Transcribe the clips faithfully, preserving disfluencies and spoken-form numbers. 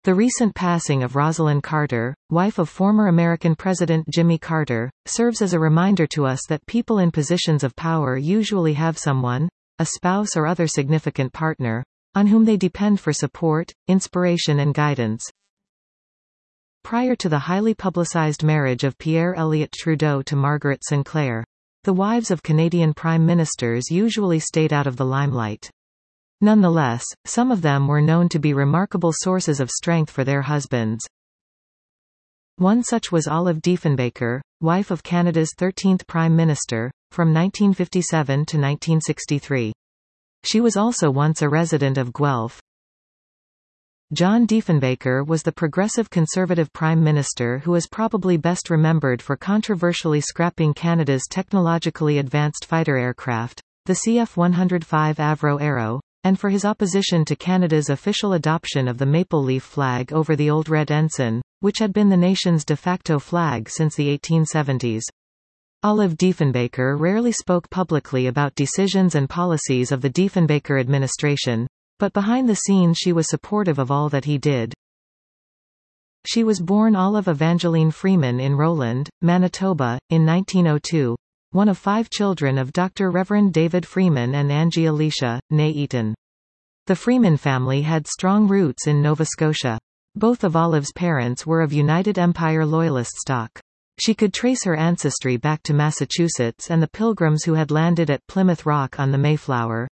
The recent passing of Rosalind Carter, wife of former American President Jimmy Carter, serves as a reminder to us that people in positions of power usually have someone, a spouse or other significant partner, on whom they depend for support, inspiration and guidance. Prior to the highly publicized marriage of Pierre Elliott Trudeau to Margaret Sinclair, the wives of Canadian prime ministers usually stayed out of the limelight. Nonetheless, some of them were known to be remarkable sources of strength for their husbands. One such was Olive Diefenbaker, wife of Canada's thirteenth Prime Minister, from nineteen fifty-seven to nineteen sixty-three. She was also once a resident of Guelph. John Diefenbaker was the Progressive Conservative Prime Minister who is probably best remembered for controversially scrapping Canada's technologically advanced fighter aircraft, the C F one oh five Avro Arrow, and for his opposition to Canada's official adoption of the maple leaf flag over the old red ensign, which had been the nation's de facto flag since the eighteen seventies. Olive Diefenbaker rarely spoke publicly about decisions and policies of the Diefenbaker administration, but behind the scenes she was supportive of all that he did. She was born Olive Evangeline Freeman in Roland, Manitoba, in nineteen oh two. One of five children of Doctor Reverend David Freeman and Angie Alicia, née Eaton. The Freeman family had strong roots in Nova Scotia. Both of Olive's parents were of United Empire Loyalist stock. She could trace her ancestry back to Massachusetts and the Pilgrims who had landed at Plymouth Rock on the Mayflower.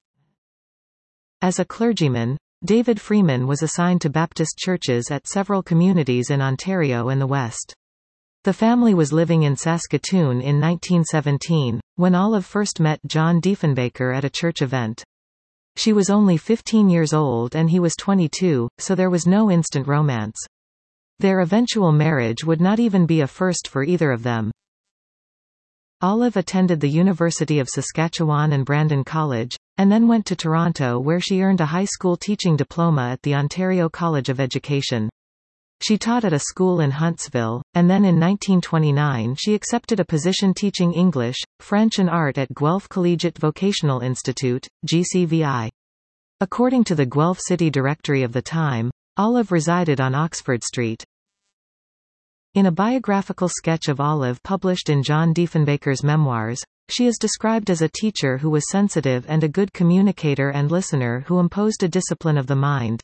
As a clergyman, David Freeman was assigned to Baptist churches at several communities in Ontario and the West. The family was living in Saskatoon in nineteen seventeen, when Olive first met John Diefenbaker at a church event. She was only fifteen years old and he was twenty-two, so there was no instant romance. Their eventual marriage would not even be a first for either of them. Olive attended the University of Saskatchewan and Brandon College, and then went to Toronto where she earned a high school teaching diploma at the Ontario College of Education. She taught at a school in Huntsville, and then in nineteen twenty-nine she accepted a position teaching English, French and art at Guelph Collegiate Vocational Institute, G C V I. According to the Guelph City Directory of the time, Olive resided on Oxford Street. In a biographical sketch of Olive published in John Diefenbaker's memoirs, she is described as a teacher who was sensitive and a good communicator and listener who imposed a discipline of the mind.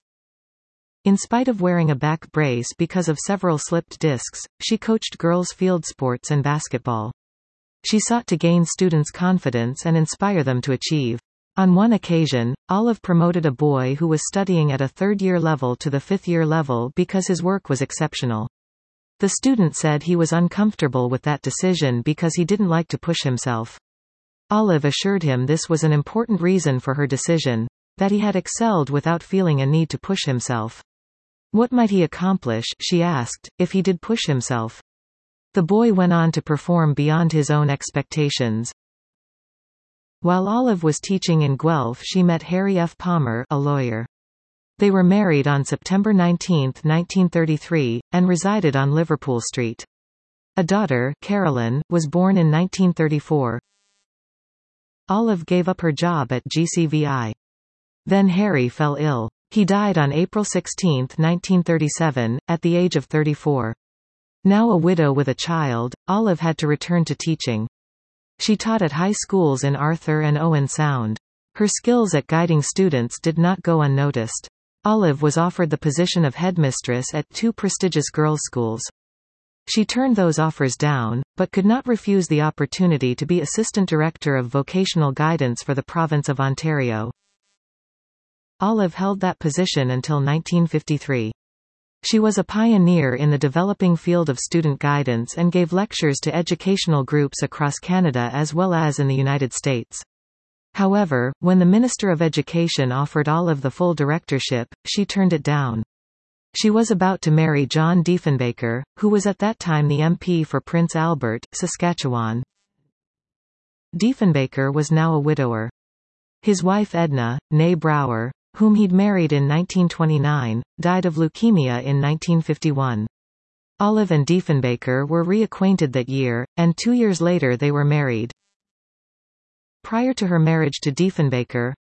In spite of wearing a back brace because of several slipped discs, she coached girls' field sports and basketball. She sought to gain students' confidence and inspire them to achieve. On one occasion, Olive promoted a boy who was studying at a third-year level to the fifth-year level because his work was exceptional. The student said he was uncomfortable with that decision because he didn't like to push himself. Olive assured him this was an important reason for her decision, that he had excelled without feeling a need to push himself. What might he accomplish, she asked, if he did push himself? The boy went on to perform beyond his own expectations. While Olive was teaching in Guelph, she met Harry F. Palmer, a lawyer. They were married on September nineteenth, nineteen thirty-three, and resided on Liverpool Street. A daughter, Carolyn, was born in nineteen thirty-four. Olive gave up her job at G C V I. Then Harry fell ill. He died on April sixteenth, nineteen thirty-seven, at the age of thirty-four. Now a widow with a child, Olive had to return to teaching. She taught at high schools in Arthur and Owen Sound. Her skills at guiding students did not go unnoticed. Olive was offered the position of headmistress at two prestigious girls' schools. She turned those offers down, but could not refuse the opportunity to be Assistant Director of Vocational Guidance for the province of Ontario. Olive held that position until nineteen fifty-three. She was a pioneer in the developing field of student guidance and gave lectures to educational groups across Canada as well as in the United States. However, when the Minister of Education offered Olive the full directorship, she turned it down. She was about to marry John Diefenbaker, who was at that time the M P for Prince Albert, Saskatchewan. Diefenbaker was now a widower. His wife Edna, née Brower, whom he'd married in nineteen twenty-nine, died of leukemia in nineteen fifty-one. Olive and Diefenbaker were reacquainted that year, and two years later they were married. Prior to her marriage to Diefenbaker,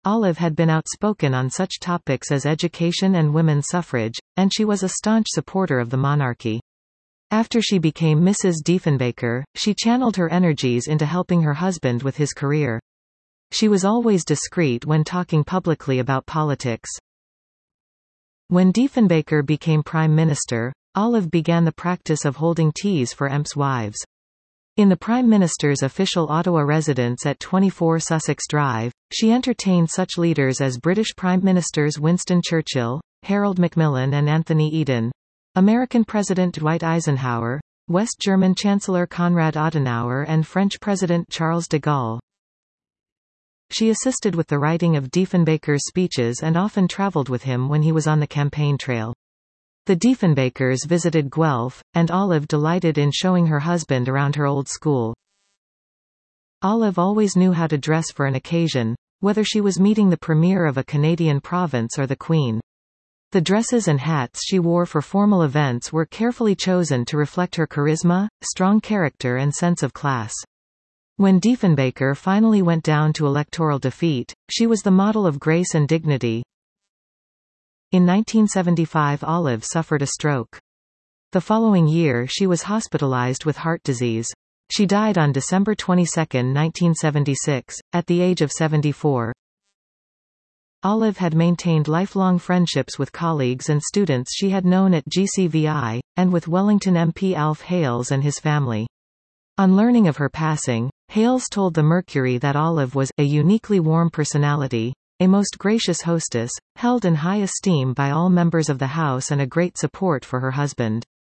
Olive had been outspoken on such topics as education and women's suffrage, and she was a staunch supporter of the monarchy. After she became Missus Diefenbaker, she channeled her energies into helping her husband with his career. She was always discreet when talking publicly about politics. When Diefenbaker became Prime Minister, Olive began the practice of holding teas for E M P's wives. In the Prime Minister's official Ottawa residence at twenty-four Sussex Drive, she entertained such leaders as British Prime Ministers Winston Churchill, Harold Macmillan and Anthony Eden, American President Dwight Eisenhower, West German Chancellor Konrad Adenauer and French President Charles de Gaulle. She assisted with the writing of Diefenbaker's speeches and often traveled with him when he was on the campaign trail. The Diefenbakers visited Guelph, and Olive delighted in showing her husband around her old school. Olive always knew how to dress for an occasion, whether she was meeting the premier of a Canadian province or the Queen. The dresses and hats she wore for formal events were carefully chosen to reflect her charisma, strong character and sense of class. When Diefenbaker finally went down to electoral defeat, she was the model of grace and dignity. In nineteen seventy-five, Olive suffered a stroke. The following year she was hospitalized with heart disease. She died on December twenty-second, nineteen seventy-six, at the age of seventy-four. Olive had maintained lifelong friendships with colleagues and students she had known at G C V I, and with Wellington M P Alf Hales and his family. On learning of her passing, Hales told the Mercury that Olive was a uniquely warm personality, a most gracious hostess, held in high esteem by all members of the House and a great support for her husband.